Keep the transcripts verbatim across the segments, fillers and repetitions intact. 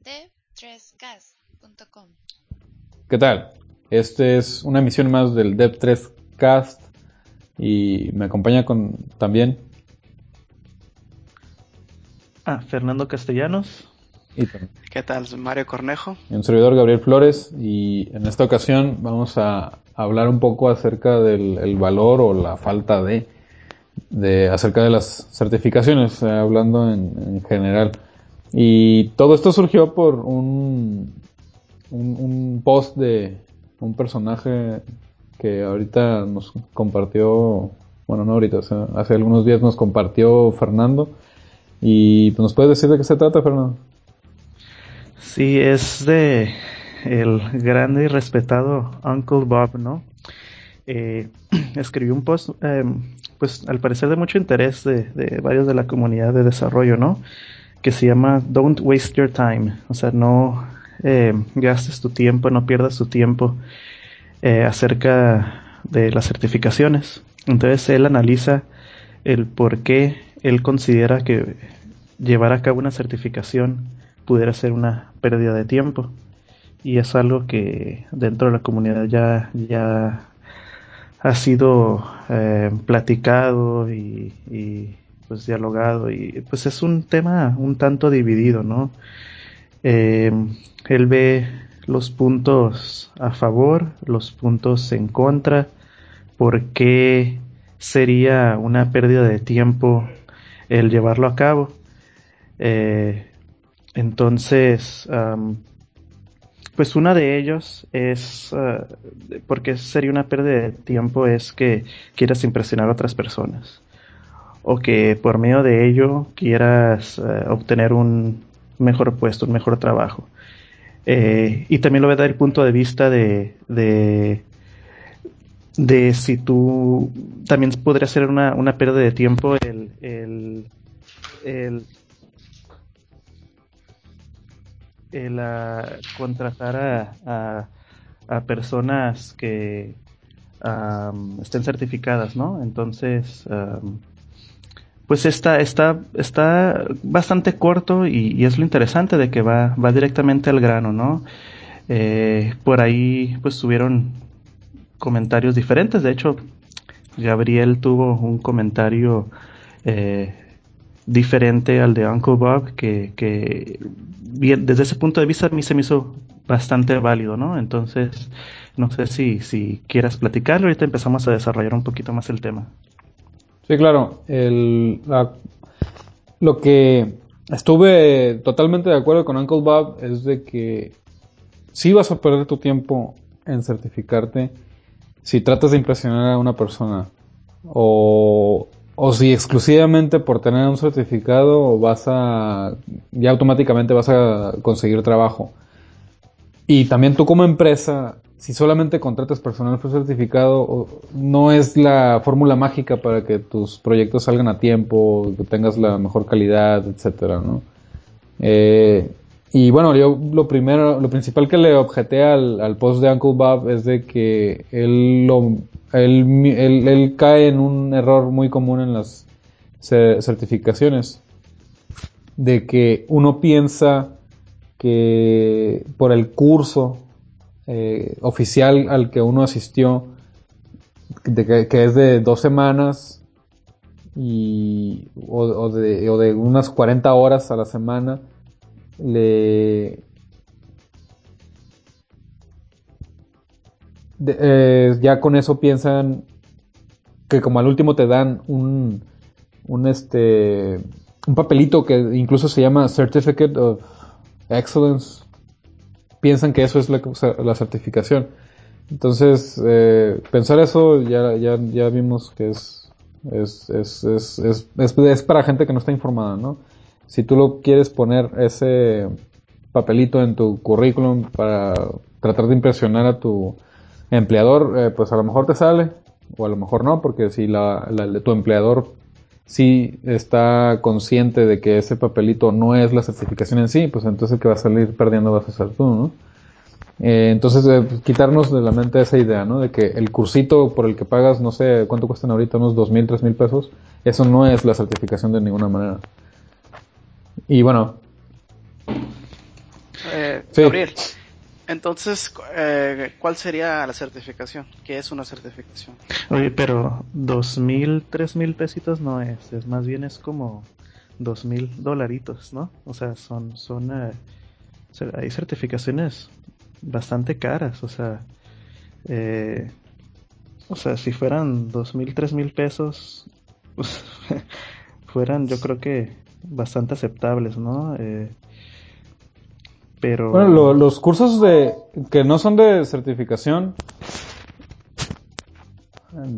dev tres cast punto com. ¿Qué tal? Este es una emisión más del Dev tres Cast y me acompaña con también Ah, Fernando Castellanos. y también ¿Qué tal? Soy Mario Cornejo. un servidor, Gabriel Flores, y en esta ocasión vamos a hablar un poco acerca del el valor o la falta de, de acerca de las certificaciones, eh, hablando en, en general. Y todo esto surgió por un, un, un post de un personaje que ahorita nos compartió, bueno, no ahorita, o sea, hace algunos días nos compartió Fernando. Y pues, ¿nos puedes decir de qué se trata, Fernando? Sí, es de el grande y respetado Uncle Bob, ¿no? Eh, escribió un post, eh, pues al parecer de mucho interés de, de varios de la comunidad de desarrollo, ¿no? Que se llama Don't Waste Your Time. O sea, no eh, gastes tu tiempo, no pierdas tu tiempo eh, acerca de las certificaciones. Entonces él analiza el por qué él considera que llevar a cabo una certificación pudiera ser una pérdida de tiempo. Y es algo que dentro de la comunidad ya, ya ha sido eh, platicado y, y pues dialogado, y pues es un tema un tanto dividido, ¿no? Eh, él ve los puntos a favor, los puntos en contra, por qué sería una pérdida de tiempo el llevarlo a cabo. Eh, entonces, um, pues una de ellos es, uh, porque sería una pérdida de tiempo, es que quieras impresionar a otras personas o que por medio de ello quieras uh, obtener un mejor puesto, un mejor trabajo. Eh, y también lo ve desde el punto de vista de, de, de si tú también podría ser una, una pérdida de tiempo el, el, el el uh, contratar a, a, a personas que um, estén certificadas, ¿no? Entonces, um, pues está, está, está bastante corto, y, y es lo interesante de que va, va directamente al grano, ¿no? Eh, por ahí pues tuvieron comentarios diferentes. De hecho, Gabriel tuvo un comentario eh, diferente al de Uncle Bob, que, que bien, desde ese punto de vista a mí se me hizo bastante válido, ¿no? Entonces, no sé si, si quieras platicarlo. Ahorita empezamos a desarrollar un poquito más el tema. Sí, claro. El, la, lo que estuve totalmente de acuerdo con Uncle Bob es de que sí vas a perder tu tiempo en certificarte si tratas de impresionar a una persona, o, o si exclusivamente por tener un certificado vas a, ya automáticamente vas a conseguir trabajo. Y también tú como empresa, si solamente contratas personal por certificado, no es la fórmula mágica para que tus proyectos salgan a tiempo, que tengas la mejor calidad, etcétera, ¿no? Eh, y bueno, yo lo primero, lo principal que le objeté al, al post de Uncle Bob es de que él, lo, él, él, él cae en un error muy común en las certificaciones, de que uno piensa que por el curso eh, oficial al que uno asistió, de que, que es de dos semanas y, o, o, de, o de unas cuarenta horas a la semana, le de, eh, ya con eso piensan que como al último te dan un un este un papelito que incluso se llama Certificate of Excellence, piensan que eso es la, la certificación. Entonces, eh, pensar eso ya, ya, ya vimos que es es, es, es, es, es, es para gente que no está informada, ¿no? Si tú lo quieres poner ese papelito en tu currículum para tratar de impresionar a tu empleador, eh, pues a lo mejor te sale, o a lo mejor no, porque si la, la, tu empleador sí está consciente de que ese papelito no es la certificación en sí, pues entonces el que va a salir perdiendo vas a ser tú, ¿no? Eh, entonces, eh, quitarnos de la mente esa idea, ¿no? De que el cursito por el que pagas, no sé cuánto cuestan ahorita, unos dos mil, tres mil pesos, eso no es la certificación de ninguna manera. Y bueno. Eh, Sí. Gabriel, entonces, eh, ¿cuál sería la certificación? ¿Qué es una certificación? Oye, pero dos mil, tres mil pesitos no es, es más bien es como dos mil dolaritos, ¿no? O sea, son, son, eh, cer- hay certificaciones bastante caras, o sea, eh, o sea, si fueran dos mil, tres mil pesos, pues, fueran, yo creo que bastante aceptables, ¿no? Eh, Bueno, lo- pero los cursos de que no son de certificación, em,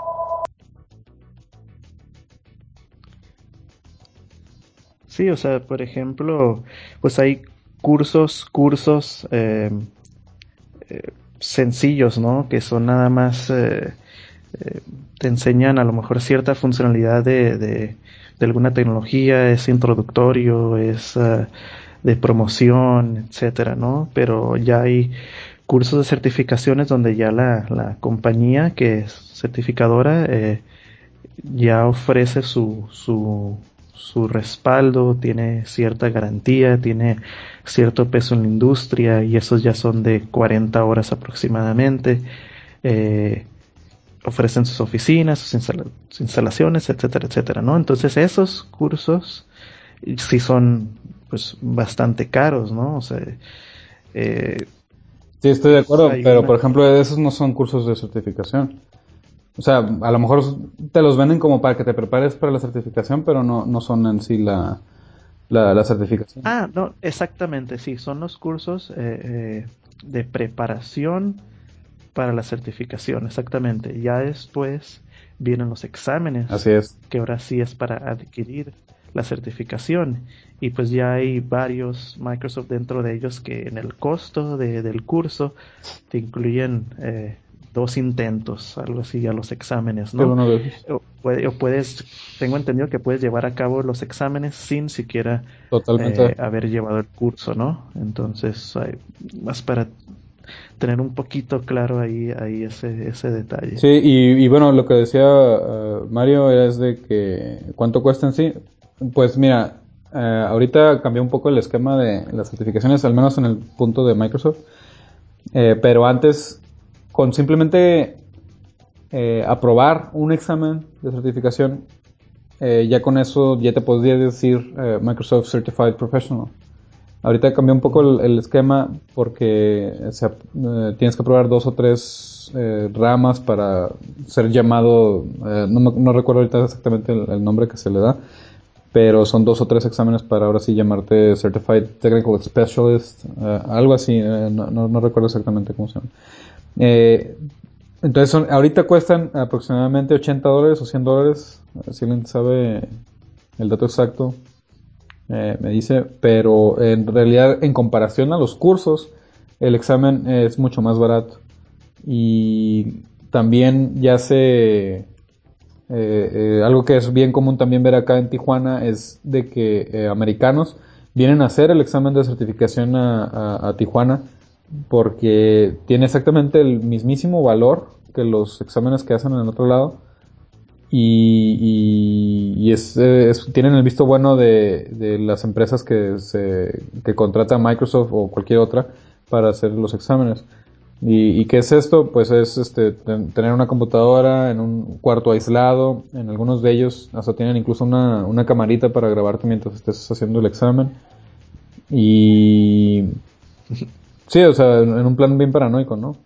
sí, o sea, por ejemplo, pues hay cursos, cursos eh, eh, sencillos, ¿no? Que son nada más, eh, eh, te enseñan a lo mejor cierta funcionalidad de, de, de alguna tecnología, es introductorio, es eh, de promoción, etcétera, ¿no? Pero ya hay cursos de certificaciones donde ya la, la compañía que es certificadora eh, ya ofrece su, su, su respaldo, tiene cierta garantía, tiene cierto peso en la industria y esos ya son de cuarenta horas aproximadamente. Eh, ofrecen sus oficinas, sus, instala sus instalaciones, etcétera, etcétera, ¿no? Entonces esos cursos sí son pues bastante caros, ¿no? O sea, eh, sí estoy de acuerdo, hay pero por una... ejemplo, esos no son cursos de certificación. O sea, a lo mejor te los venden como para que te prepares para la certificación, pero no, no son en sí la, la, la certificación. Ah, no, exactamente, sí, son los cursos eh, eh, de preparación para la certificación, exactamente. Ya después vienen los exámenes, Así es. que ahora sí es para adquirir la certificación. Y pues ya hay varios Microsoft dentro de ellos que en el costo de, del curso te incluyen eh, dos intentos, algo así, a los exámenes, Qué ¿no? bueno de esos. O, puede- o puedes, tengo entendido que puedes llevar a cabo los exámenes sin siquiera Totalmente. eh, haber llevado el curso, ¿no? Entonces, hay, más para tener un poquito claro ahí, ahí ese, ese detalle. Sí, y, y bueno, lo que decía eh, Mario es de que cuánto cuesta en sí. Pues mira, eh, ahorita cambió un poco el esquema de las certificaciones, al menos en el punto de Microsoft. Eh, pero antes, con simplemente eh, aprobar un examen de certificación, eh, ya con eso ya te podría decir eh, Microsoft Certified Professional. Ahorita cambió un poco el, el esquema porque se, eh, tienes que probar dos o tres eh, ramas para ser llamado, eh, no, no recuerdo ahorita exactamente el, el nombre que se le da, pero son dos o tres exámenes para ahora sí llamarte Certified Technical Specialist, eh, algo así, eh, no, no, no recuerdo exactamente cómo se llama. Eh, entonces son, ahorita cuestan aproximadamente ochenta dólares o cien dólares, si alguien sabe el dato exacto. Eh, me dice, pero en realidad en comparación a los cursos, el examen es mucho más barato. Y también ya se... Eh, eh, algo que es bien común también ver acá en Tijuana es de que eh, americanos vienen a hacer el examen de certificación a, a, a Tijuana porque tiene exactamente el mismísimo valor que los exámenes que hacen en el otro lado y, y, y es, es, tienen el visto bueno de, de las empresas que, se, que contrata Microsoft o cualquier otra para hacer los exámenes. ¿Y, y qué es esto? Pues es este, ten, tener una computadora en un cuarto aislado. En algunos de ellos hasta tienen incluso una, una camarita para grabarte mientras estés haciendo el examen. Y sí, o sea, en un plan bien paranoico, ¿no?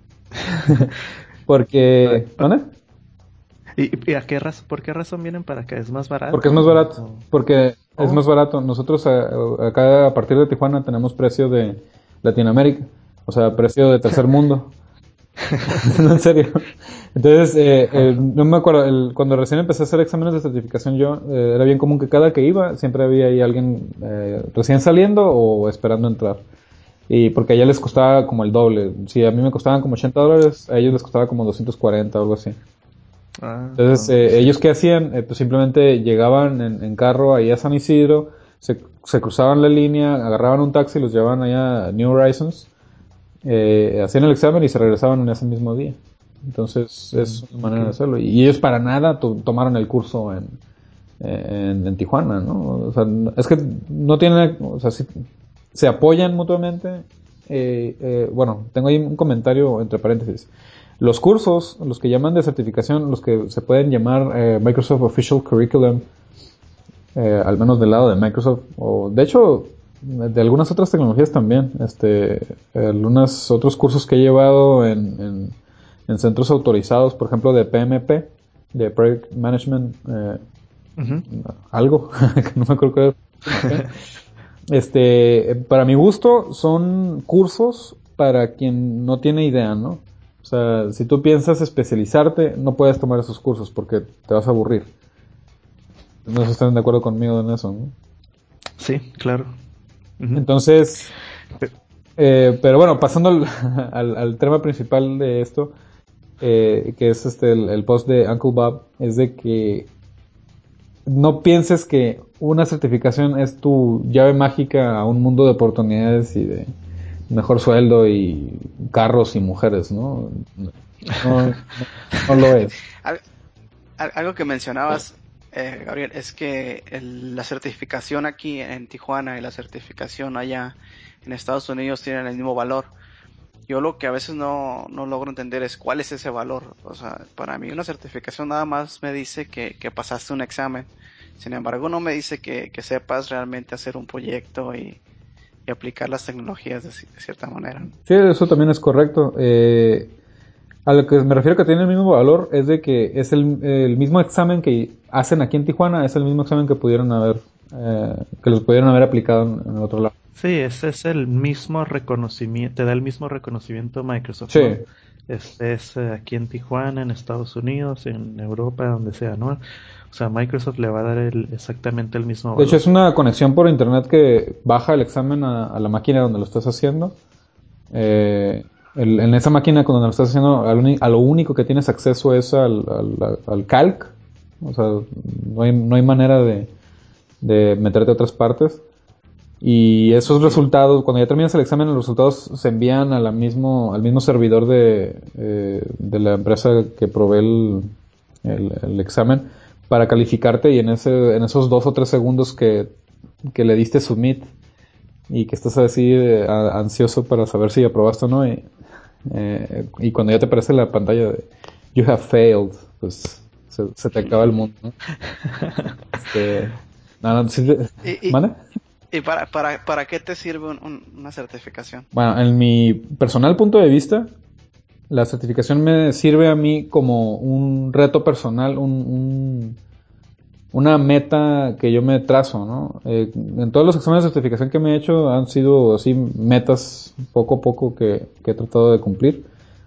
Porque... ¿Dónde? ¿Y, y a qué razón, por qué razón vienen para acá? ¿Es más Porque es barato? más O, barato. o- Porque es oh, más barato. Nosotros a- acá a partir de Tijuana tenemos precio de Latinoamérica. O sea, precio de tercer mundo. No, en serio. Entonces, eh, eh, ajá. no me acuerdo, el- cuando recién empecé a hacer exámenes de certificación yo, eh, era bien común que cada que iba, siempre había ahí alguien eh, recién saliendo o esperando entrar. Y porque allá les costaba como el doble. Si a mí me costaban como ochenta dólares, a ellos les costaba como doscientos cuarenta o algo así. Ah, Entonces, oh, eh, sí. ellos qué hacían, eh, pues simplemente llegaban en, en carro ahí a San Isidro, se, se cruzaban la línea, agarraban un taxi, los llevaban allá a New Horizons, eh, hacían el examen y se regresaban en ese mismo día. Entonces, es una Mm, manera de ok. hacerlo. Y ellos para nada to- tomaron el curso en, en, en Tijuana, ¿no? O sea, es que no tiene, o sea, sí, se apoyan mutuamente. Eh, eh, bueno, tengo ahí un comentario entre paréntesis. Los cursos, los que llaman de certificación, los que se pueden llamar eh, Microsoft Official Curriculum, eh, al menos del lado de Microsoft, o de hecho de algunas otras tecnologías también, este, algunos otros cursos que he llevado en, en, en centros autorizados, por ejemplo de P M P, de Project Management, eh, uh-huh. algo, que no me acuerdo qué es. Este, para mi gusto, son cursos para quien no tiene idea, ¿no? O sea, si tú piensas especializarte, no puedes tomar esos cursos porque te vas a aburrir. No sé si están de acuerdo conmigo en eso, ¿no? Sí, claro. Uh-huh. Entonces, eh, pero bueno, pasando al, al, al tema principal de esto, eh, que es este el, el post de Uncle Bob, es de que no pienses que una certificación es tu llave mágica a un mundo de oportunidades y de mejor sueldo y carros y mujeres, ¿no? No, no, no lo es. Algo que mencionabas, eh, Gabriel, es que el, la certificación aquí en Tijuana y la certificación allá en Estados Unidos tienen el mismo valor. Yo lo que a veces no, no logro entender es cuál es ese valor. O sea, para mí una certificación nada más me dice que, que pasaste un examen. Sin embargo, no me dice que, que sepas realmente hacer un proyecto y, y aplicar las tecnologías de, de cierta manera. Sí, eso también es correcto. Eh, a lo que me refiero que tiene el mismo valor es de que es el, el mismo examen que hacen aquí en Tijuana, es el mismo examen que pudieron haber, eh, que los pudieron haber aplicado en, en otro lado. Sí, ese es el mismo reconocimiento, te da el mismo reconocimiento Microsoft, sí. ¿no? Este es aquí en Tijuana, en Estados Unidos, en Europa, donde sea, ¿no? O sea, Microsoft le va a dar el, exactamente el mismo valor. De hecho, es una conexión por internet que baja el examen a, a la máquina donde lo estás haciendo. Eh, el, en esa máquina donde lo estás haciendo, a lo único que tienes acceso es al, al, al calc. O sea, no hay, no hay manera de, de meterte a otras partes. Y esos sí. resultados, cuando ya terminas el examen, los resultados se envían a la mismo, al mismo servidor de, eh, de la empresa que provee el, el, el examen para calificarte, y en ese en esos dos o tres segundos que, que le diste submit y que estás así eh, ansioso para saber si aprobaste o no, y, eh, y cuando ya te aparece la pantalla de you have failed, pues se, se te acaba el mundo, ¿no? este, no, no, sí, y, y, ¿mande? ¿Y para, para, para qué te sirve un, un, una certificación? Bueno, en mi personal punto de vista, la certificación me sirve a mí como un reto personal, un, un, una meta que yo me trazo, ¿no? Eh, en todos los exámenes de certificación que me he hecho han sido así metas poco a poco que, que he tratado de cumplir.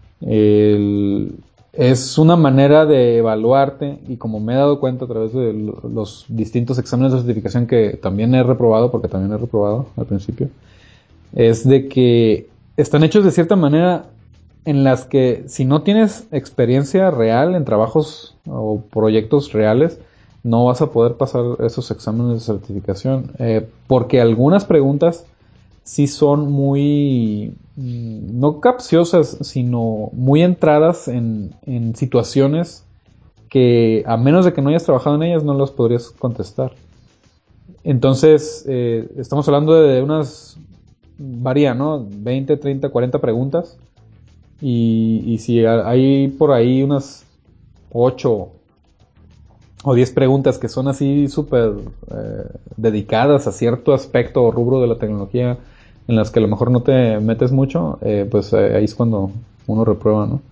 El, es una manera de evaluarte, y como me he dado cuenta a través de los distintos exámenes de certificación que también he reprobado, porque también he reprobado al principio, es de que están hechos de cierta manera en las que si no tienes experiencia real en trabajos o proyectos reales, no vas a poder pasar esos exámenes de certificación, eh, porque algunas preguntas sí son muy, no capciosas, sino muy entradas en, en situaciones que a menos de que no hayas trabajado en ellas no las podrías contestar. Entonces, eh, estamos hablando de unas, varía, ¿no? veinte, treinta, cuarenta preguntas. Y, y si hay por ahí unas ocho o diez preguntas que son así súper eh, dedicadas a cierto aspecto o rubro de la tecnología en las que a lo mejor no te metes mucho, eh, pues eh, ahí es cuando uno reprueba, ¿no?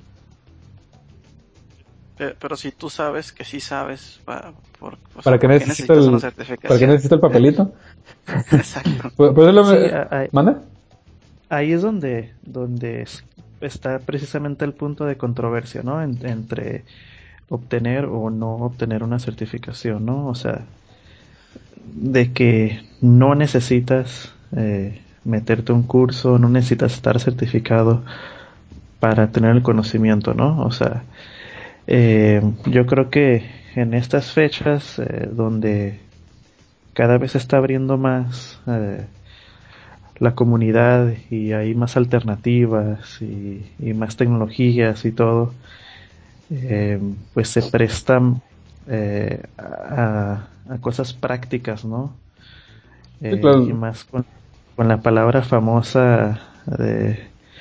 Pero, pero si tú sabes que sí sabes, ¿para, por, o ¿Para sea, qué ¿por qué necesita necesitas el, una certificación? ¿para qué necesita el papelito? Exacto. Pues, pues lo, Sí, ahí, ¿manda? ahí es donde, donde está precisamente el punto de controversia, ¿no? En, entre obtener o no obtener una certificación, ¿no? O sea, de que no necesitas eh, meterte a un curso, no necesitas estar certificado para tener el conocimiento, ¿no? O sea, eh, yo creo que en estas fechas eh, donde cada vez se está abriendo más eh, la comunidad y hay más alternativas y, y más tecnologías y todo, eh, pues se prestan eh, a, a cosas prácticas, ¿no? Sí, Eh, y claro. más con, con la palabra famosa de,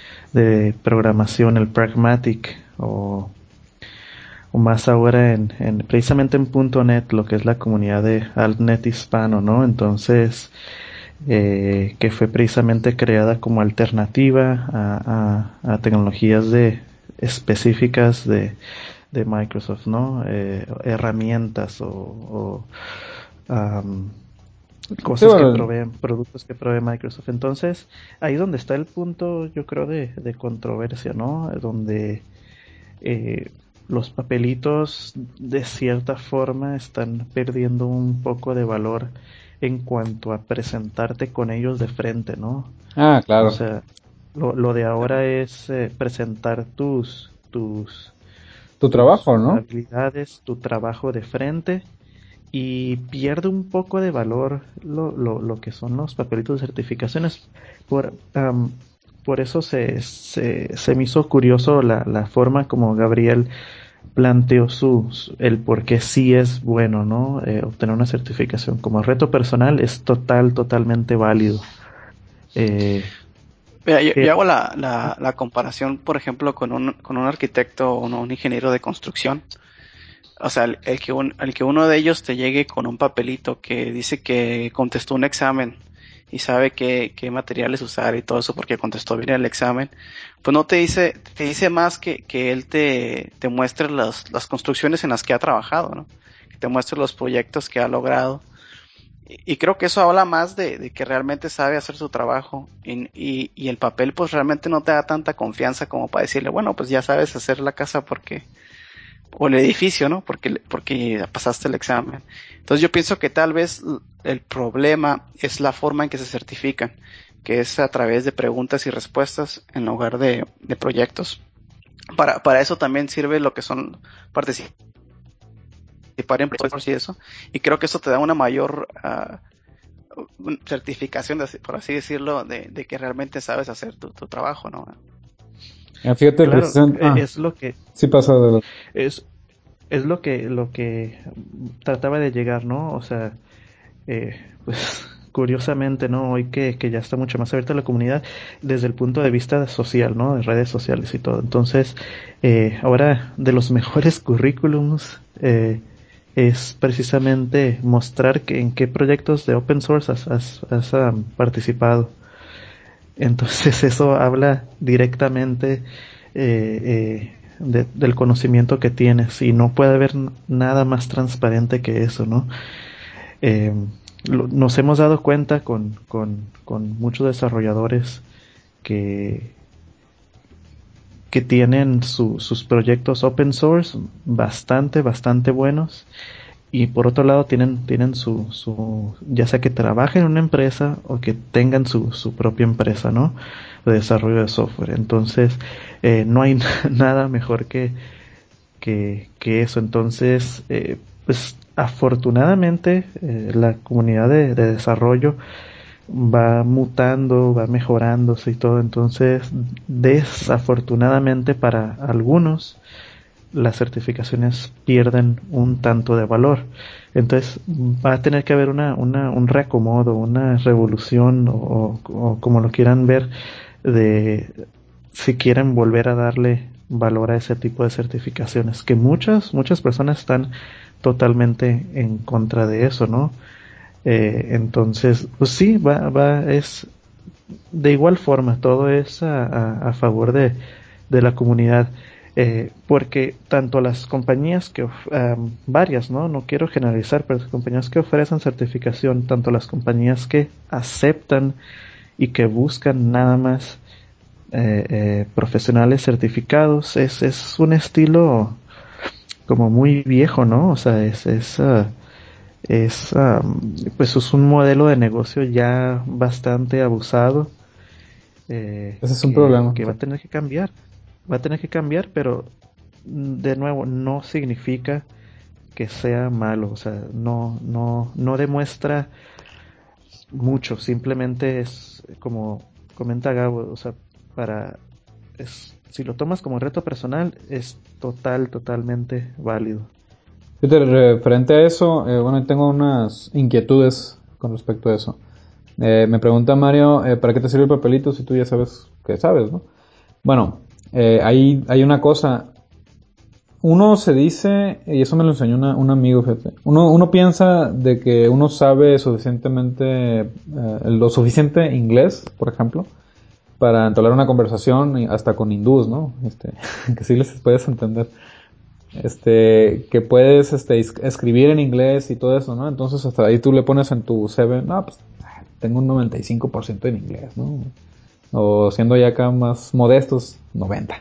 de programación, el pragmatic, o, o más ahora en, en precisamente en punto .net, lo que es la comunidad de AltNet hispano, ¿no? Entonces, eh, que fue precisamente creada como alternativa a, a, a tecnologías de específicas de, de Microsoft, ¿no? Eh, herramientas o, o um, Sí, cosas que bueno, proveen, productos que provee Microsoft. Entonces, ahí es donde está el punto, yo creo, de, de controversia, ¿no? Donde eh, los papelitos de cierta forma están perdiendo un poco de valor en cuanto a presentarte con ellos de frente, ¿no? ah, O claro. sea, lo, lo de ahora es eh, presentar tus, tus, Tu tus trabajo, ¿no? habilidades, tu trabajo de frente, y pierde un poco de valor lo, lo, lo que son los papelitos de certificaciones. Por, um, por eso se, se, se me hizo curioso la, la forma como Gabriel planteó su, su- el por qué sí es bueno, ¿no? Eh, obtener una certificación como reto personal es total, totalmente válido. Eh, Mira, yo, yo pero, hago la, la, la comparación, por ejemplo, con un, con un arquitecto o un, un ingeniero de construcción. O sea, el, el que un, el que uno de ellos te llegue con un papelito que dice que contestó un examen y sabe qué, qué materiales usar y todo eso porque contestó bien el examen, pues no te dice, te dice más que, que él te, te muestre las, las construcciones en las que ha trabajado, ¿no? Que te muestre los proyectos que ha logrado. Y, y creo que eso habla más de, de que realmente sabe hacer su trabajo y, y, y el papel pues realmente no te da tanta confianza como para decirle, bueno, pues ya sabes hacer la casa porque o el edificio, ¿no? Porque, porque pasaste el examen. Entonces yo pienso que tal vez el problema es la forma en que se certifican, que es a través de preguntas y respuestas en lugar de, de proyectos. Para, para eso también sirve lo que son participar en proyectos y eso. Y creo que eso te da una mayor uh, certificación, por así decirlo, de, de que realmente sabes hacer tu, tu trabajo, ¿no? Ah, fíjate, claro, precisamente. e- Ah, es lo que sí pasa de lo- es, es lo que lo que trataba de llegar, ¿no? O sea, eh, pues curiosamente, ¿no? Hoy que, que ya está mucho más abierta la comunidad desde el punto de vista social, ¿no? De redes sociales y todo. Entonces, eh, ahora de los mejores currículums eh, es precisamente mostrar que, en qué proyectos de open source has, has, has um, participado. Entonces eso habla directamente eh, eh, de, del conocimiento que tienes, y no puede haber nada más transparente que eso, ¿no? Eh, lo, nos hemos dado cuenta con, con, con muchos desarrolladores que, que tienen su, sus proyectos open source bastante, bastante buenos, y por otro lado tienen, tienen su, su, ya sea que trabajen en una empresa o que tengan su, su propia empresa, ¿no? De desarrollo de software. Entonces, eh, no hay nada mejor que, que, que eso. Entonces, eh, pues afortunadamente eh, la comunidad de, de desarrollo va mutando, va mejorándose y todo. Entonces, desafortunadamente para algunos, las certificaciones pierden un tanto de valor. Entonces va a tener que haber una, una un reacomodo, una revolución, o, o como lo quieran ver, de si quieren volver a darle valor a ese tipo de certificaciones, que muchas, muchas personas están totalmente en contra de eso, ¿no? Eh, entonces, pues sí, va, va, es de igual forma, todo es a, a, a favor de, de la comunidad. Eh, porque tanto las compañías que, um, varias, ¿no? No quiero generalizar, pero las compañías que ofrecen certificación, tanto las compañías que aceptan y que buscan nada más eh, eh, profesionales certificados, es, es un estilo como muy viejo, ¿no? O sea, es, es, uh, es um, pues es un modelo de negocio ya bastante abusado, eh, Ese es un que, problema. que va a tener que cambiar. Va a tener que cambiar, pero mm, de nuevo, no significa que sea malo. O sea, no, no, no demuestra mucho. Simplemente es como comenta Gabo, o sea, para es, si lo tomas como reto personal, es total, totalmente válido. Fíjate, referente a eso, eh, bueno, tengo unas inquietudes con respecto a eso. Eh, me pregunta Mario, eh, ¿para qué te sirve el papelito si tú ya sabes que sabes, ¿no? Bueno, eh, hay, hay una cosa. Uno se dice, y eso me lo enseñó una, un amigo, fíjate. Uno, uno piensa de que uno sabe suficientemente, eh, lo suficiente inglés, por ejemplo, para entablar una conversación y hasta con hindús, ¿no? Este, que sí les puedes entender. Este, que puedes este, es- escribir en inglés y todo eso, ¿no? Entonces hasta ahí tú le pones en tu C V, no, pues tengo un noventa y cinco por ciento en inglés, ¿no? O siendo ya acá más modestos, noventa.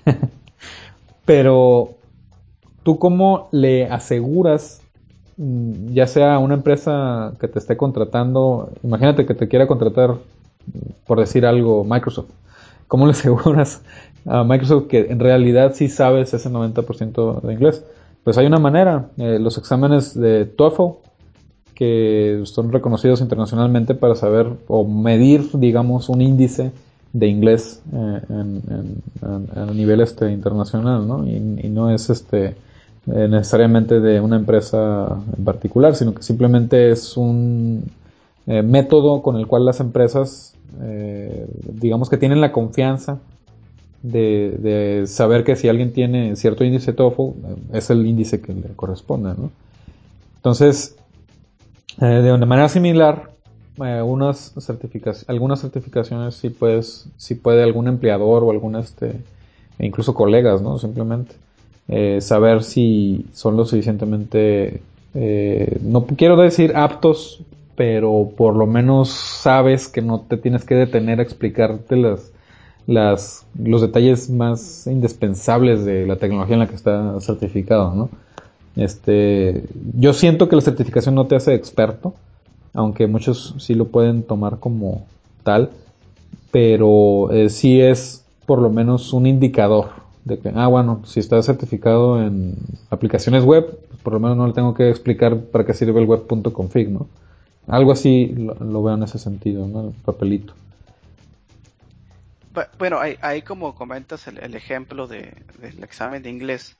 Pero ¿tú cómo le aseguras, mm, ya sea a una empresa que te esté contratando, imagínate que te quiera contratar, por decir algo, Microsoft? ¿Cómo le aseguras a Microsoft que en realidad sí sabes ese noventa por ciento de inglés? Pues hay una manera, eh, los exámenes de TOEFL, que son reconocidos internacionalmente para saber o medir, digamos, un índice de inglés eh, en, en, en, a nivel este internacional, ¿no? Y, y no es este eh, necesariamente de una empresa en particular, sino que simplemente es un eh, método con el cual las empresas, eh, digamos que tienen la confianza de, de saber que si alguien tiene cierto índice TOEFL, eh, es el índice que le corresponde, ¿no? Entonces, eh, de una manera similar, eh, unas certificaciones, algunas certificaciones sí puedes, sí puede algún empleador o algún este, e incluso colegas, ¿no? Simplemente eh, saber si son lo suficientemente, eh, no quiero decir aptos, pero por lo menos sabes que no te tienes que detener a explicarte las, las, los detalles más indispensables de la tecnología en la que está certificado, ¿no? Este, yo siento que la certificación no te hace experto, aunque muchos sí lo pueden tomar como tal, pero eh, sí es por lo menos un indicador de que, ah, bueno, si está certificado en aplicaciones web, pues por lo menos no le tengo que explicar para qué sirve el web.config, ¿no? Algo así lo, lo veo en ese sentido, ¿no? El papelito. Bu- Bueno, ahí, ahí como comentas el, el ejemplo de, del examen de inglés,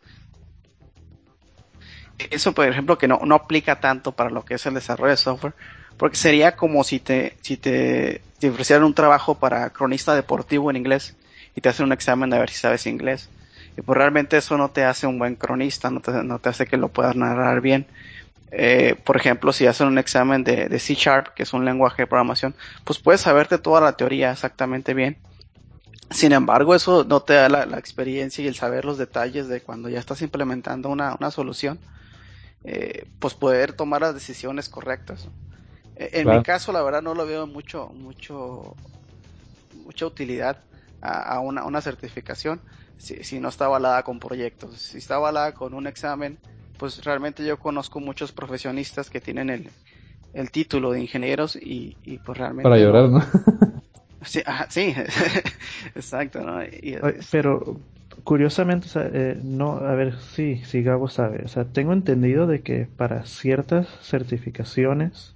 eso por ejemplo que no, no aplica tanto para lo que es el desarrollo de software, porque sería como si te, si te, te ofrecieran un trabajo para cronista deportivo en inglés y te hacen un examen de ver si sabes inglés. Y pues realmente eso no te hace un buen cronista, no te, no te hace que lo puedas narrar bien. Eh, por ejemplo, si hacen un examen de, de C Sharp, que es un lenguaje de programación, pues puedes saberte toda la teoría exactamente bien. Sin embargo, eso no te da la, la experiencia y el saber los detalles de cuando ya estás implementando una, una solución, eh, pues poder tomar las decisiones correctas. Eh, En mi Claro. caso, la verdad, no lo veo mucho, mucho, mucha utilidad a, a una, una certificación si, si no está avalada con proyectos. Si está avalada con un examen, pues realmente yo conozco muchos profesionistas que tienen el, el título de ingenieros y, y pues Para realmente llorar, no. ¿no? Sí, ajá, sí. Exacto, ¿no? Y, Oye, este, pero curiosamente, o sea, eh, no, a ver, sí, sí, Gabo sabe. O sea, tengo entendido de que para ciertas certificaciones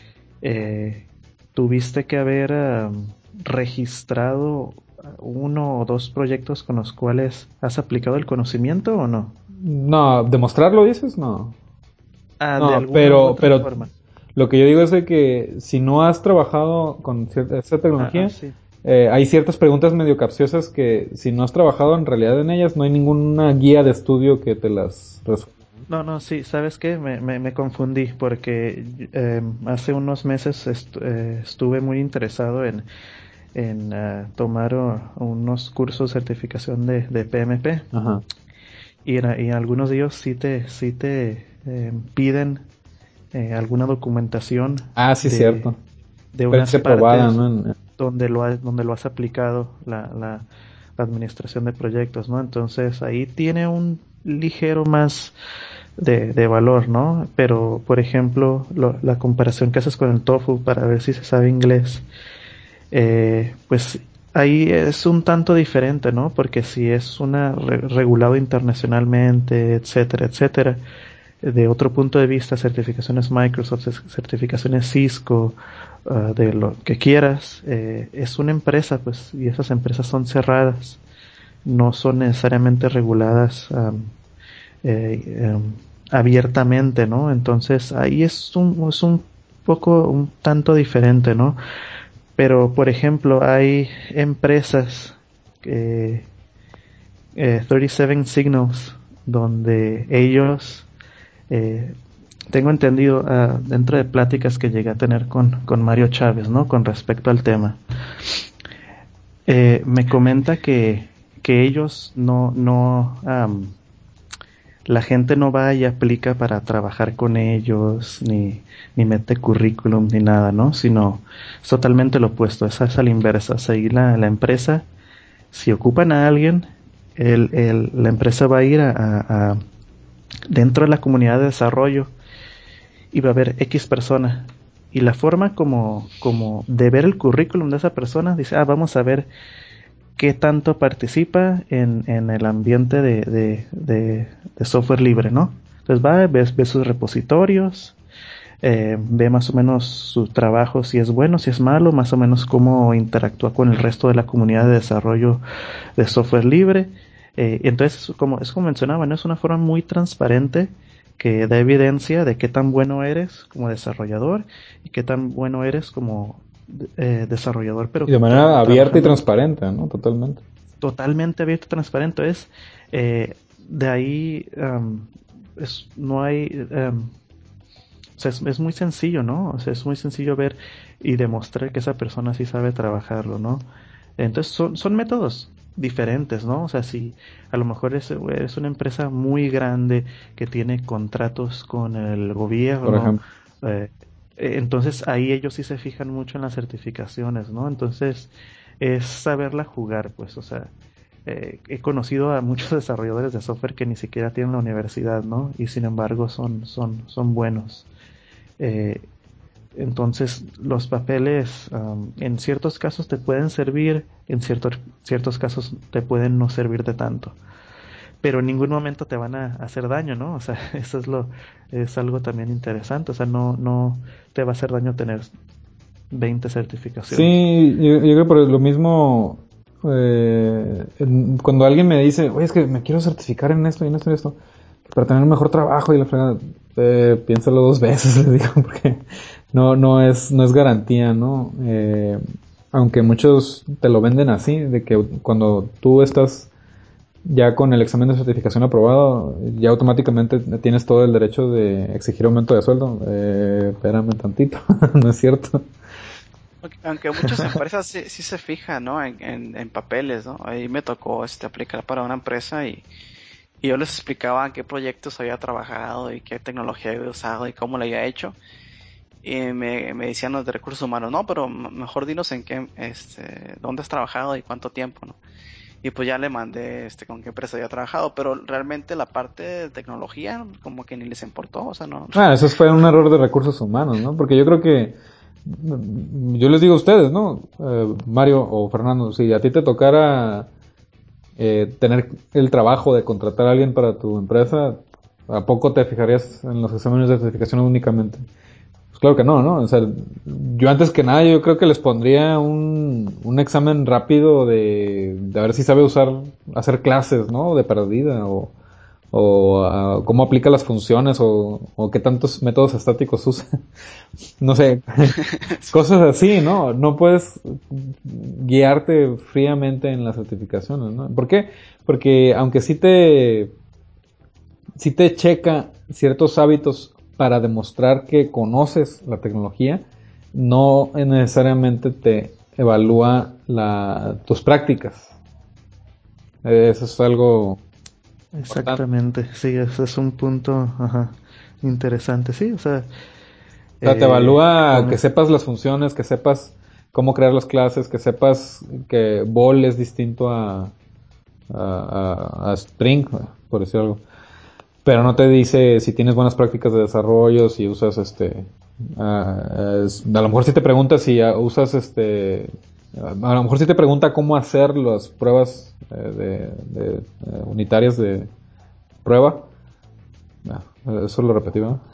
eh, tuviste que haber am, registrado uno o dos proyectos con los cuales has aplicado el conocimiento o no. No, ¿demostrarlo dices? No. Ah, de No, alguna u pero, otra pero forma. lo que yo digo es de que si no has trabajado con cierta, esta Ah, ah, tecnología, sí. eh, hay ciertas preguntas medio capciosas que si no has trabajado en realidad en ellas, no hay ninguna guía de estudio que te las resuelva. No, no, sí, ¿sabes qué? Me, me, me confundí porque eh, hace unos meses estu- eh, estuve muy interesado en, en uh, tomar uh, unos cursos de certificación de, de P M P Ajá. y en, y en algunos de ellos sí te, sí te eh, piden eh, alguna documentación Ah, sí, de, cierto. de unas Experiencia probada, partes ¿no? En- donde lo has, donde lo has aplicado la, la, la administración de proyectos, ¿no? Entonces ahí tiene un ligero más de, de valor, ¿no? Pero, por ejemplo, lo, la comparación que haces con el TOEFL para ver si se sabe inglés, eh, pues ahí es un tanto diferente, ¿no? Porque si es una re- regulado internacionalmente, etcétera, etcétera, de otro punto de vista, certificaciones Microsoft, certificaciones Cisco, uh, de lo que quieras, eh, es una empresa, pues, y esas empresas son cerradas, no son necesariamente reguladas um, eh, um, abiertamente, ¿no? Entonces ahí es un, es un poco, un tanto diferente, ¿no? Pero, por ejemplo, hay empresas, eh, eh, treinta y siete Signals, donde ellos, eh, tengo entendido, uh, dentro de pláticas que llegué a tener con, con Mario Chávez, ¿no? Con respecto al tema, eh, me comenta que, que ellos no, no, um, la gente no va y aplica para trabajar con ellos, ni, ni mete currículum, ni nada, ¿no? Sino es totalmente lo opuesto, es, es a la inversa. O sea, ahí la, la empresa, si ocupan a alguien, el, el, la empresa va a ir a, a, a dentro de la comunidad de desarrollo y va a haber X persona. Y la forma como, como de ver el currículum de esa persona, dice, ah, vamos a ver qué tanto participa en, en el ambiente de, de, de, de software libre, ¿no? Entonces va, ve, ve sus repositorios, eh, ve más o menos su trabajo, si es bueno, si es malo, más o menos cómo interactúa con el resto de la comunidad de desarrollo de software libre. Eh, entonces, como, es como mencionaba, ¿no? Es una forma muy transparente que da evidencia de qué tan bueno eres como desarrollador y qué tan bueno eres como eh, desarrollador, pero Y de manera abierta y trabajando transparente, ¿no? Totalmente. totalmente abierto y transparente. Es eh, de ahí um, es, no hay um, o sea, es, es muy sencillo, ¿no? O sea, es muy sencillo ver y demostrar que esa persona sí sabe trabajarlo, ¿no? Entonces son, son métodos diferentes, ¿no? O sea, si a lo mejor es, es una empresa muy grande que tiene contratos con el Por gobierno, ejemplo. eh, eh, entonces ahí ellos sí se fijan mucho en las certificaciones, ¿no? Entonces es saberla jugar, pues, o sea, eh, he conocido a muchos desarrolladores de software que ni siquiera tienen la universidad, ¿no? Y sin embargo son, son, son buenos. Eh, entonces, los papeles um, en ciertos casos te pueden servir, en ciertos, ciertos casos te pueden no servir de tanto. Pero en ningún momento te van a hacer daño, ¿no? O sea, eso es lo, es algo también interesante. O sea, no, no te va a hacer daño tener veinte certificaciones. Sí, yo, yo creo por lo mismo, eh, en- cuando alguien me dice, oye, es que me quiero certificar en esto y en esto y en esto, para tener un mejor trabajo y la fregada, eh, piénsalo dos veces, les digo, porque no, no es, no es garantía, ¿no? Eh, aunque muchos te lo venden así, de que cuando tú estás ya con el examen de certificación aprobado, ya automáticamente tienes todo el derecho de exigir aumento de sueldo. Eh, espérame tantito, no es cierto. Ok, aunque muchas empresas sí, sí se fijan, ¿no? En, en, en papeles, ¿no? Ahí me tocó este aplicar para una empresa y, y yo les explicaba en qué proyectos había trabajado y qué tecnología había usado y cómo lo había hecho. Y me, me decían los de recursos humanos, no, pero m- mejor dinos en qué, este, dónde has trabajado y cuánto tiempo, ¿no? Y pues ya le mandé, este, con qué empresa había trabajado, pero realmente la parte de tecnología como que ni les importó, o sea, no. Ah, eso fue un error de recursos humanos, ¿no? Porque yo creo que, mm, yo les digo a ustedes, ¿no? Eh, Mario o Fernando, si a ti te tocara eh, tener el trabajo de contratar a alguien para tu empresa, ¿a poco te fijarías en los exámenes de certificación únicamente? Pues claro que no, ¿no? O sea, yo antes que nada yo creo que les pondría un, un examen rápido de, de a ver si sabe usar, hacer clases, ¿no? De perdida o, o uh, cómo aplica las funciones o, o qué tantos métodos estáticos usa. No sé, Sí, cosas así, ¿no? No puedes guiarte fríamente en las certificaciones, ¿no? ¿Por qué? Porque aunque sí te, sí te checa ciertos hábitos para demostrar que conoces la tecnología, no necesariamente te evalúa la, tus prácticas. Eso es algo importante. Exactamente, sí, ese es un punto ajá, interesante, sí, o sea, O sea, te eh, evalúa que con, sepas las funciones, que sepas cómo crear las clases, que sepas que Ball es distinto a, a, a, a Spring, por decir algo. Pero no te dice si tienes buenas prácticas de desarrollo, si usas este... ah, es- a lo mejor si te pregunta si ah, usas este... A lo mejor si te pregunta cómo hacer las pruebas eh, de, de, eh, unitarias de prueba. Ah, eso lo repetí, ¿no?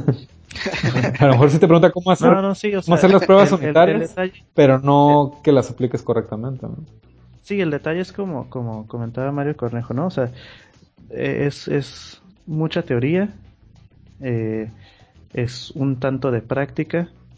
A lo mejor sí te pregunta cómo hacer, no, no, sí, o cómo sea, hacer las pruebas el, el, el unitarias, detalle, pero el- no que las apliques correctamente, ¿no? sí, el detalle es como, como comentaba Mario Cornejo, ¿no? O sea, eh, es, es mucha teoría, eh, es un tanto de práctica,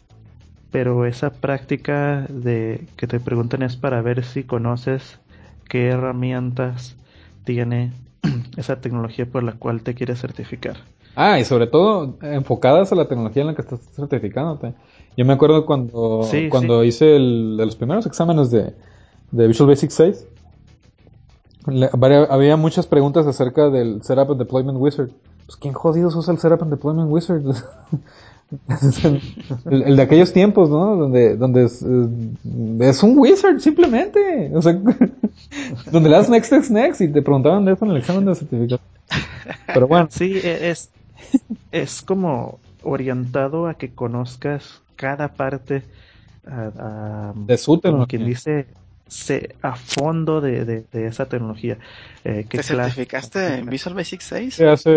pero esa práctica de que te preguntan es para ver si conoces qué herramientas tiene esa tecnología por la cual te quieres certificar. Ah, y sobre todo enfocadas a la tecnología en la que estás certificándote. Yo me acuerdo cuando, Sí, cuando sí. hice el, de los primeros exámenes de, de Visual Basic seis, le- varia- había muchas preguntas acerca del Setup and Deployment Wizard. Pues, ¿quién jodidos usa el Setup and Deployment Wizard? Es el, el- el de aquellos tiempos, ¿no? Donde, donde es, eh, es un wizard, simplemente. O sea, donde le das next, next, next y te preguntaban de eso en el examen de certificación. Pero bueno, Sí, e- es, es como orientado a que conozcas cada parte, a, a- de su como quien tecnología. dice, se, a fondo de, de, de esa tecnología. Eh, ¿qué ¿Te clase? certificaste en Visual Basic seis? ¿Qué hace?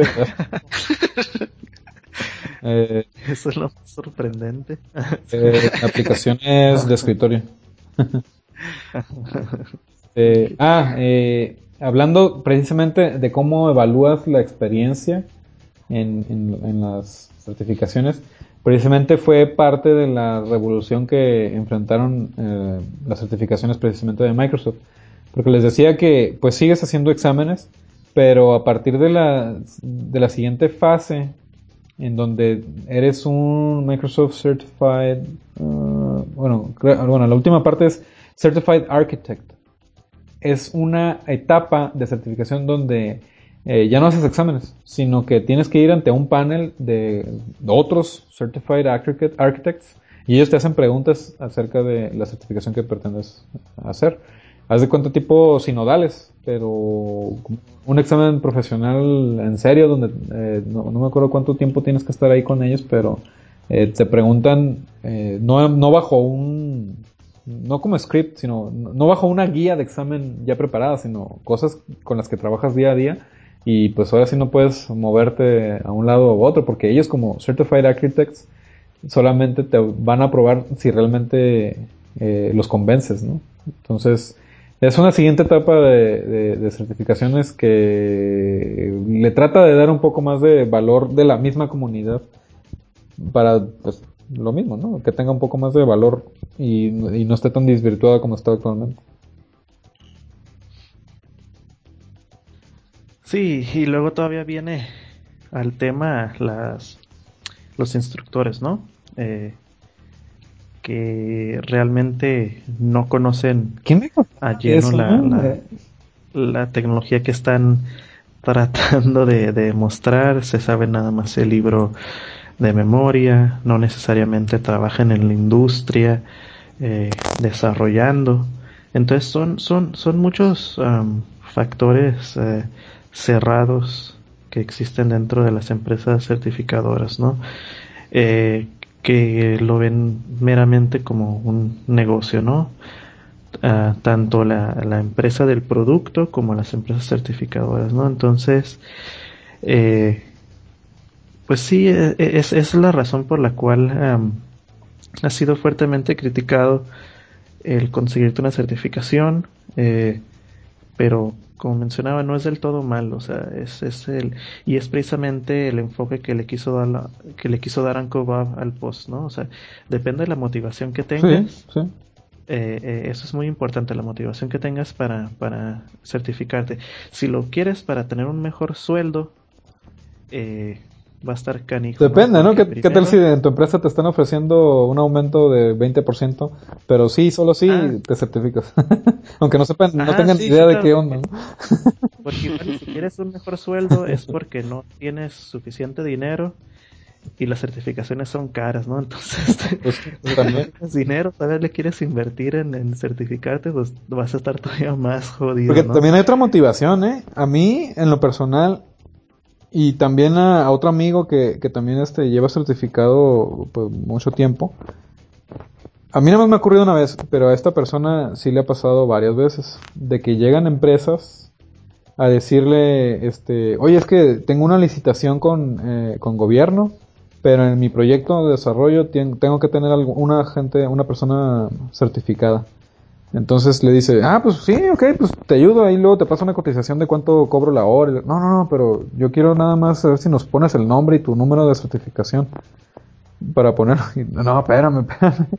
Eh, Eso es lo más sorprendente. eh, aplicaciones de escritorio. Eh, Ok. ah, eh, hablando precisamente de cómo evalúas la experiencia en, en, en las certificaciones, precisamente fue parte de la revolución que enfrentaron eh, las certificaciones precisamente de Microsoft. Porque les decía que pues sigues haciendo exámenes, pero a partir de la, de la siguiente fase, en donde eres un Microsoft Certified, uh, bueno, cre- bueno, la última parte es Certified Architect. Es una etapa de certificación donde eh, ya no haces exámenes, sino que tienes que ir ante un panel de otros Certified Architect- Architects y ellos te hacen preguntas acerca de la certificación que pretendes hacer. Haz de cuenta tipo sinodales, pero un examen profesional en serio donde eh, no, no me acuerdo cuánto tiempo tienes que estar ahí con ellos, pero eh, te preguntan eh, no, no bajo un no como script, sino no bajo una guía de examen ya preparada, sino cosas con las que trabajas día a día y pues ahora sí no puedes moverte a un lado u otro porque ellos como Certified Architects solamente te van a probar si realmente eh, los convences, ¿no? Entonces es una siguiente etapa de, de, de certificaciones que le trata de dar un poco más de valor de la misma comunidad para pues lo mismo, ¿no? Que tenga un poco más de valor y, y no esté tan desvirtuada como está actualmente. Sí, y luego todavía viene al tema las, los instructores, ¿no? Eh, que realmente no conocen ¿Quién me a contaba de lleno eso, la, no? la, Eh, la tecnología que están tratando de, de mostrar. Se sabe nada más el libro de memoria, no necesariamente trabajan en la industria eh, desarrollando. Entonces son, son, son muchos um, factores eh, cerrados que existen dentro de las empresas certificadoras, ¿no? Eh, que lo ven meramente como un negocio, ¿no? Uh, tanto la, la empresa del producto como las empresas certificadoras, ¿no? Entonces, eh, pues sí, es, es la razón por la cual um, ha sido fuertemente criticado el conseguirte una certificación, eh, pero como mencionaba, no es del todo mal, o sea, es, es el, y es precisamente el enfoque que le quiso dar la, que le quiso dar Uncle Bob al post, ¿no? O sea, depende de la motivación que sí, tengas. sí. Eh, eh, eso es muy importante, la motivación que tengas para, para certificarte. Si lo quieres para tener un mejor sueldo, eh, va a estar canijo, ¿no? Depende, ¿no? Porque ¿Qué, qué tal si primero, en tu empresa te están ofreciendo un aumento de veinte por ciento, pero sí, solo ah, sí te certificas? Aunque no sepan, no ajá, tengan sí, sí, idea de claro, qué onda, porque, ¿no? porque igual y si quieres un mejor sueldo es porque no tienes suficiente dinero y las certificaciones son caras, ¿no? Entonces, Pues pues, si no también. tienes dinero, tal vez le quieres invertir en, en certificarte, pues vas a estar todavía más Porque jodido, ¿no? también hay otra motivación, ¿eh? A mí, en lo personal, y también a, a otro amigo que, que también este lleva certificado pues, mucho tiempo. A mí no me ha ocurrido una vez, pero a esta persona sí le ha pasado varias veces. De que llegan empresas a decirle, este, oye, es que tengo una licitación con, eh, con gobierno, pero en mi proyecto de desarrollo tien- tengo que tener algo- una gente, una persona certificada. Entonces le dice, ah, pues sí, ok, pues te ayudo, ahí luego te paso una cotización de cuánto cobro la hora. Y le- No, no, no, pero yo quiero nada más saber si nos pones el nombre y tu número de certificación. para poner. No, espérame, espérame.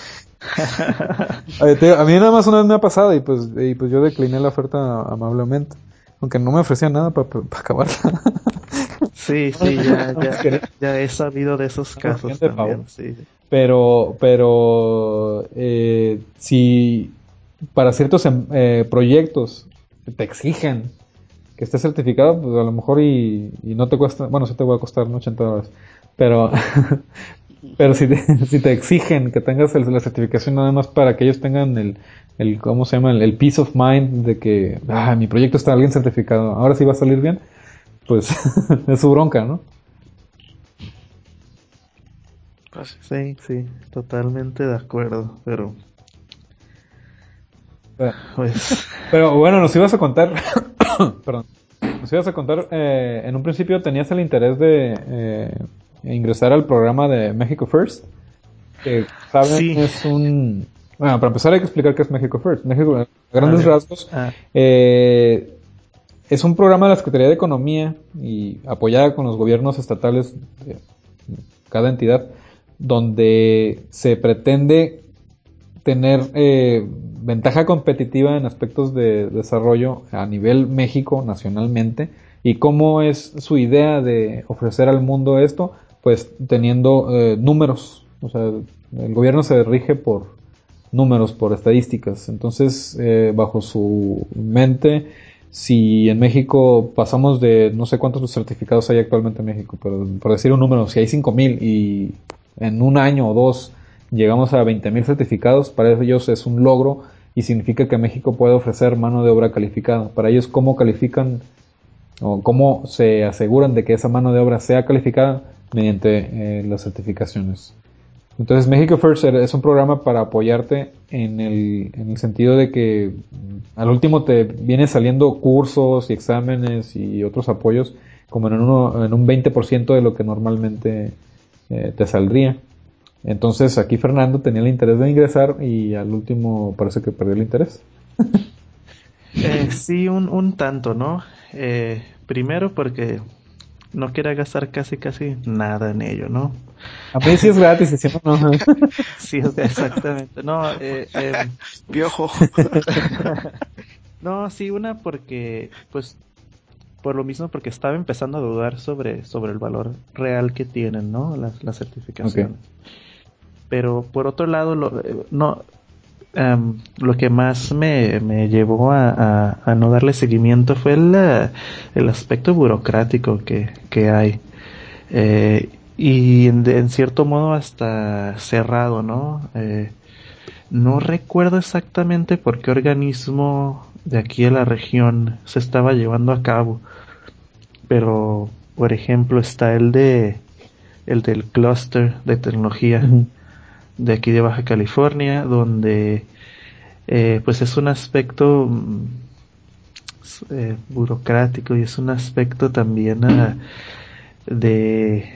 A, te, a mí nada más una vez me ha pasado y pues, y pues yo decliné la oferta amablemente. Aunque no me ofrecían nada para pa, pa acabarla. Sí, sí, ya, ya, ya he sabido de esos casos de también, sí. Pero, pero, eh, si para ciertos eh, proyectos te exigen que estés certificado, pues a lo mejor y, y no te cuesta, bueno, sí te va a costar ¿no? ochenta dólares, pero, pero si te, si te exigen que tengas el, la certificación nada más para que ellos tengan el, el ¿cómo se llama? El, el peace of mind de que, ah, mi proyecto está bien certificado, ahora sí va a salir bien, pues es su bronca, ¿no? Pues, Sí, sí, totalmente de acuerdo, pero Pero, pues pero bueno, nos ibas a contar, perdón, nos ibas a contar, eh, en un principio tenías el interés de eh, ingresar al programa de México First, que saben sí, es un... Bueno, para empezar hay que explicar qué es México First. México, a a grandes ver, rasgos, ah, eh, es un programa de la Secretaría de Economía y apoyada con los gobiernos estatales de cada entidad, donde se pretende tener eh, ventaja competitiva en aspectos de desarrollo a nivel México nacionalmente. ¿Y cómo es su idea de ofrecer al mundo esto? Pues teniendo eh, números. O sea, el gobierno se rige por números, por estadísticas. Entonces, eh, bajo su mente, si en México pasamos de no sé cuántos certificados hay actualmente en México, pero por decir un número, si hay cinco mil y en un año o dos llegamos a veinte mil certificados, para ellos es un logro y significa que México puede ofrecer mano de obra calificada. Para ellos, ¿cómo califican o cómo se aseguran de que esa mano de obra sea calificada? Mediante eh, las certificaciones. Entonces, México First es un programa para apoyarte en el, en el sentido de que al último te vienen saliendo cursos y exámenes y otros apoyos como en, uno, en un veinte por ciento de lo que normalmente eh, te saldría. Entonces, aquí Fernando tenía el interés de ingresar y al último parece que perdió el interés. eh, sí, un, un tanto, ¿no? Eh, primero porque no quiero gastar casi casi nada en ello, ¿no? A mí sí es gratis, y si no, no. Sí, exactamente. No, eh, em, piojo. no, sí, una porque, pues, por lo mismo, porque estaba empezando a dudar sobre, sobre el valor real que tienen, ¿no? Las, las Okay. certificaciones. Pero por otro lado, lo, eh, no, em, lo que más me, me llevó a, a, a no darle seguimiento fue el, eh, el aspecto burocrático que, que hay. Eh, y en, en cierto modo hasta cerrado, ¿no? Eh, no recuerdo exactamente por qué organismo de aquí de la región se estaba llevando a cabo, pero por ejemplo está el de el del clúster de tecnología Uh-huh. de aquí de Baja California, donde eh, pues es un aspecto mm, eh, burocrático y es un aspecto también uh, de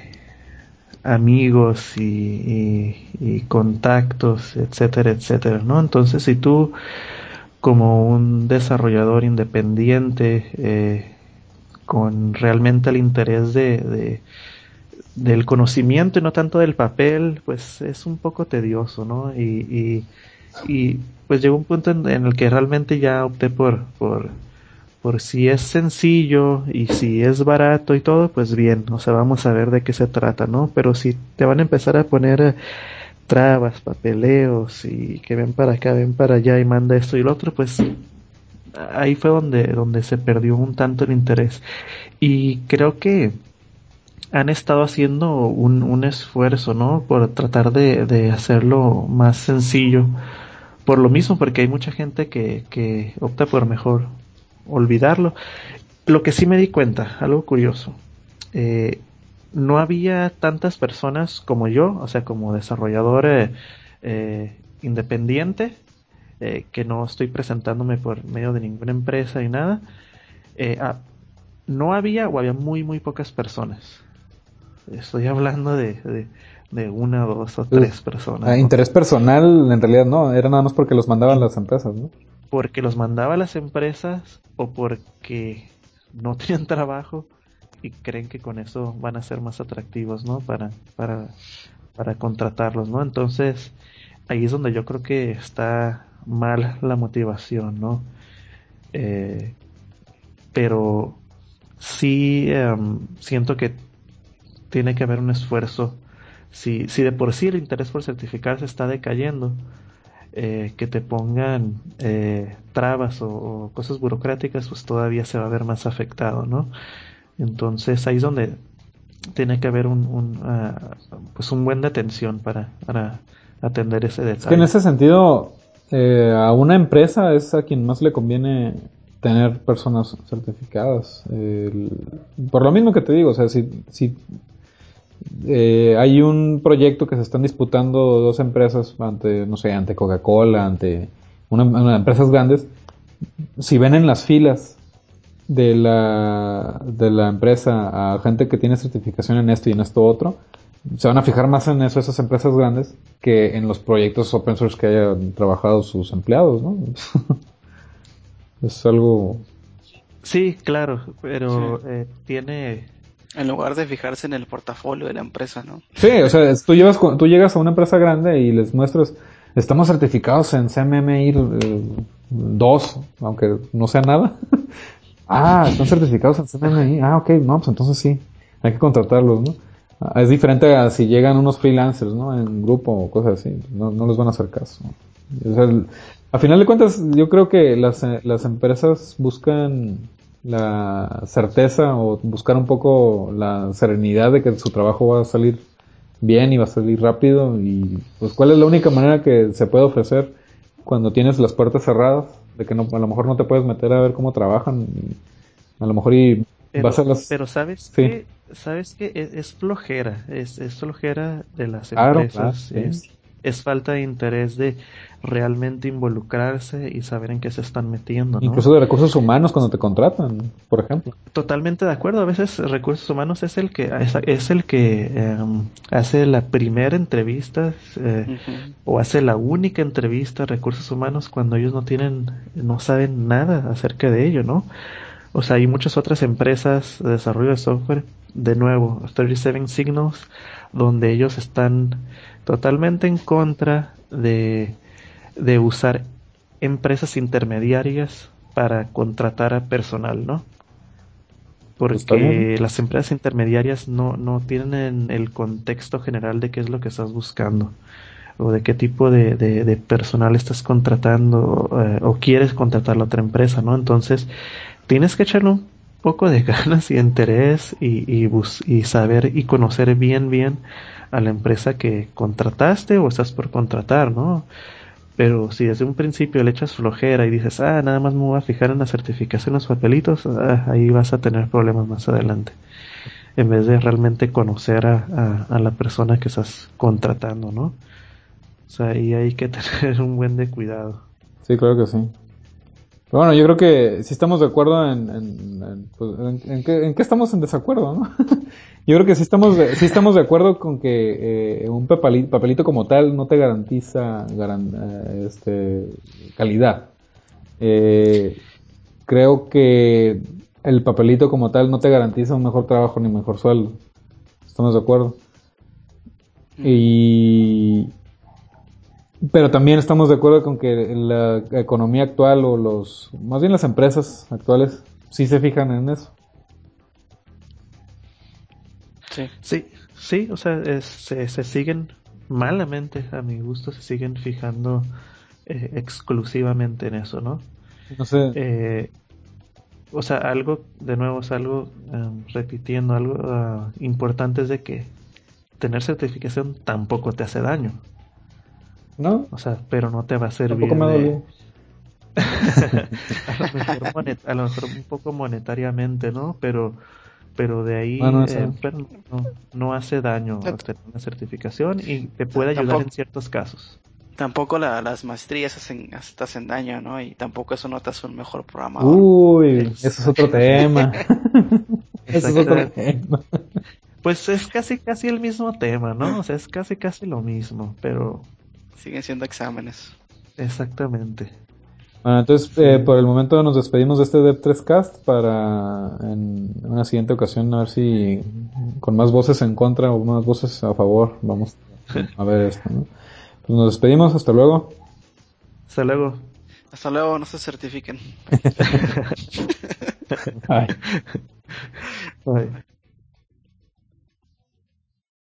amigos y, y, y contactos, etcétera, etcétera, ¿no? Entonces, si tú como un desarrollador independiente eh, con realmente el interés de, de del conocimiento y no tanto del papel, pues es un poco tedioso, ¿no? Y, y, y pues llegó un punto en, en el que realmente ya opté por, por, por si es sencillo y si es barato y todo, pues bien, o sea, vamos a ver de qué se trata, ¿no? Pero si te van a empezar a poner eh, trabas, papeleos y que ven para acá, ven para allá y manda esto y lo otro, pues ahí fue donde, donde se perdió un tanto el interés. Y creo que han estado haciendo un, un esfuerzo, ¿no? Por tratar de, de hacerlo más sencillo. Por lo mismo, porque hay mucha gente que, que opta por mejor olvidarlo. Lo que sí me di cuenta, algo curioso, eh, no había tantas personas como yo, o sea, como desarrollador eh, eh, independiente, eh, que no estoy presentándome por medio de ninguna empresa y nada. Eh, ah, no había o había muy, muy pocas personas. Estoy hablando de, de, de una, dos o Entonces, tres personas, a ¿no? interés personal, en realidad no, era nada más porque los mandaban Y las empresas, ¿no? porque los mandaba a las empresas o porque no tienen trabajo y creen que con eso van a ser más atractivos, ¿no? Para, para, para contratarlos, ¿no? Entonces, ahí es donde yo creo que está mal la motivación, ¿no? Eh, pero sí em, siento que tiene que haber un esfuerzo. Si, si de por sí el interés por certificarse está decayendo, eh, que te pongan eh, trabas o, o cosas burocráticas, pues todavía se va a ver más afectado, ¿no? Entonces ahí es donde tiene que haber un, un ah, pues un buen de atención para, para atender ese Es que en detalle. ese sentido, eh, a una empresa es a quien más le conviene tener personas certificadas. El- por lo mismo que te digo, o sea, si, si eh, hay un proyecto que se están disputando dos empresas ante, no sé, ante Coca-Cola, ante una, una empresas grandes, si ven en las filas de la, de la empresa a gente que tiene certificación en esto y en esto otro, se van a fijar más en eso esas empresas grandes que en los proyectos open source que hayan trabajado sus empleados, ¿no? Es algo... Sí, claro, pero Sí. eh, tiene... En lugar de fijarse en el portafolio de la empresa, ¿no? Sí, o sea, es- tú, llevas, con- tú llegas a una empresa grande y les muestras, estamos certificados en C M M I eh, dos, aunque no sea nada. Ah, están certificados en C M M I. Ah, ok, no, pues entonces sí, hay que contratarlos, ¿no? Ah, es diferente a si llegan unos freelancers, ¿no? En grupo o cosas así, no, no les van a hacer caso. O sea, el- a final de cuentas, yo creo que las, eh, las empresas buscan la certeza o buscar un poco la serenidad de que su trabajo va a salir bien y va a salir rápido y pues cuál es la única manera que se puede ofrecer cuando tienes las puertas cerradas, de que no, a lo mejor no te puedes meter a ver cómo trabajan y a lo mejor y vas Pero, a las... pero sabes Sí, que, sabes que es, es flojera, es, es flojera de las claro, claro, empresas, sí. es, es falta de interés de realmente involucrarse y saber en qué se están metiendo, ¿no? Incluso de recursos humanos cuando te contratan, por ejemplo. Totalmente de acuerdo. A veces recursos humanos es el que es, es el que eh, hace la primera entrevista eh, Ujú. o hace la única entrevista a recursos humanos cuando ellos no tienen, no saben nada acerca de ello, ¿no? O sea, hay muchas otras empresas de desarrollo de software, de nuevo, treinta y siete Signals, donde ellos están totalmente en contra de, de usar empresas intermediarias para contratar a personal, ¿no? Pues está bien, ¿no? Porque las empresas intermediarias no, no tienen el contexto general de qué es lo que estás buscando o de qué tipo de, de, de personal estás contratando eh, o quieres contratar a la otra empresa, ¿no? Entonces, tienes que echarle un poco de ganas y interés y, y, bus y saber y conocer bien, bien a la empresa que contrataste o estás por contratar, ¿no? Pero si desde un principio le echas flojera y dices, ah, nada más me voy a fijar en la certificación, los papelitos, ah, ahí vas a tener problemas más adelante. En vez de realmente conocer a, a, a la persona que estás contratando, ¿no? O sea, ahí hay que tener un buen de cuidado. Sí, claro que sí. Pero bueno, yo creo que sí estamos de acuerdo en, en, en, pues, en, en qué, en qué estamos en desacuerdo, ¿no? Yo creo que sí estamos de, sí estamos de acuerdo con que eh, un papelito, papelito como tal no te garantiza garan, eh, este, calidad. Eh, creo que el papelito como tal no te garantiza un mejor trabajo ni mejor sueldo. Estamos de acuerdo. Ujú. Y pero también estamos de acuerdo con que la economía actual o los, más bien las empresas actuales, sí se fijan en eso. Sí. Sí, sí, o sea, es- se, se siguen malamente, a mi gusto, se siguen fijando eh, exclusivamente en eso, ¿no? No sé, Eh, o sea, algo, de nuevo, es algo, em, repitiendo, algo ah, importante es de que tener certificación tampoco te hace daño, no, o sea, pero no te va a tampoco servir me ha de, dolido. a lo mejor monet- a lo mejor un poco monetariamente, ¿no? Pero, pero de ahí Bueno, eh, eso. fuera no, no hace daño T- tener una certificación y te t- puede ayudar en Tampoco, ciertos casos. tampoco la- las maestrías hacen, hasta hacen daño, ¿no? Y tampoco eso no te hace un mejor programador. Uy, eso es otro Exactamente, tema. Eso es otro exactamente. tema. Pues es casi casi el mismo tema, ¿no? O sea, es casi casi lo mismo, pero Siguen siendo exámenes. exactamente. Bueno, entonces, eh, Sí. por el momento nos despedimos de este Dev tres Cast para en una siguiente ocasión a ver si con más voces en contra o más voces a favor vamos a ver esto, ¿no? Pues nos despedimos, hasta luego. Hasta luego. Hasta luego, no se certifiquen. Bye. Bye.